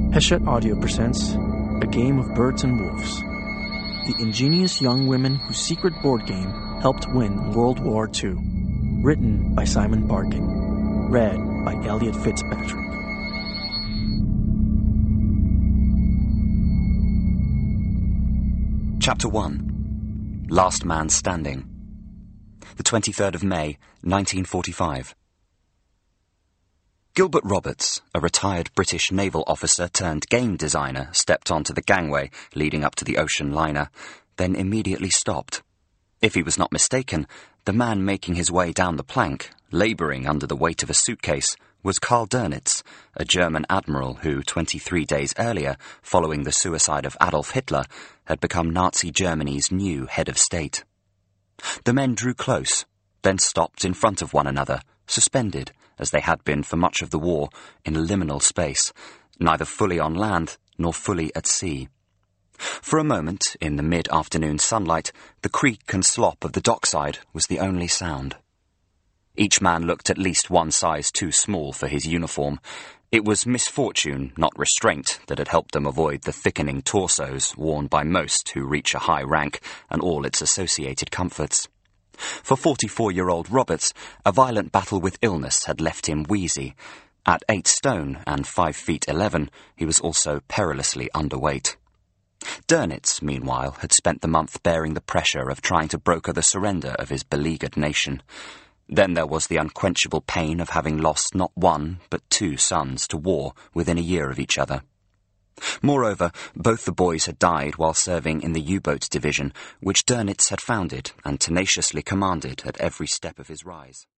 Hachette Audio presents A Game of Birds and Wolves, the ingenious young women whose secret board game helped win World War II. Written by Simon Barkin. Read by Elliot Fitzpatrick. Chapter 1. Last Man Standing. The 23rd of May, 1945. Gilbert Roberts, a retired British naval officer turned game designer, stepped onto the gangway leading up to the ocean liner, then immediately stopped. If he was not mistaken, the man making his way down the plank, labouring under the weight of a suitcase, was Karl Dönitz, a German admiral who, 23 days earlier, following the suicide of Adolf Hitler, had become Nazi Germany's new head of state. The men drew close, then stopped in front of one another, suspended, as they had been for much of the war, in liminal space, neither fully on land nor fully at sea. For a moment, in the mid-afternoon sunlight, the creak and slop of the dockside was the only sound. Each man looked at least one size too small for his uniform. It was misfortune, not restraint, that had helped them avoid the thickening torsos worn by most who reach a high rank and all its associated comforts. For 44-year-old Roberts, a violent battle with illness had left him wheezy. At 8 stone and 5 feet 11, he was also perilously underweight. Dönitz, meanwhile, had spent the month bearing the pressure of trying to broker the surrender of his beleaguered nation. Then there was the unquenchable pain of having lost not one, but 2 sons to war within a year of each other. Moreover, both the boys had died while serving in the U-boat division, which Dönitz had founded and tenaciously commanded at every step of his rise.